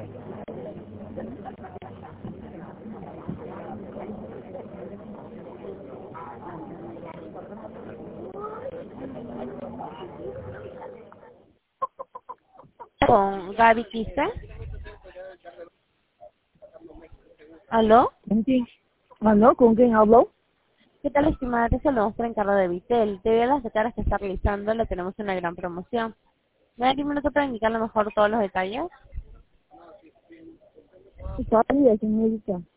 Con Gaby Quispe. ¿Aló? ¿Con quién? ¿Aló? ¿Con quién habló? ¿Qué tal, estimada? Te saludamos por encargo de Vitel. Debido a las caras que está realizando, le tenemos una gran promoción. ¿Me da 10 minutos para indicarle mejor todos los detalles? Está bien, señorita.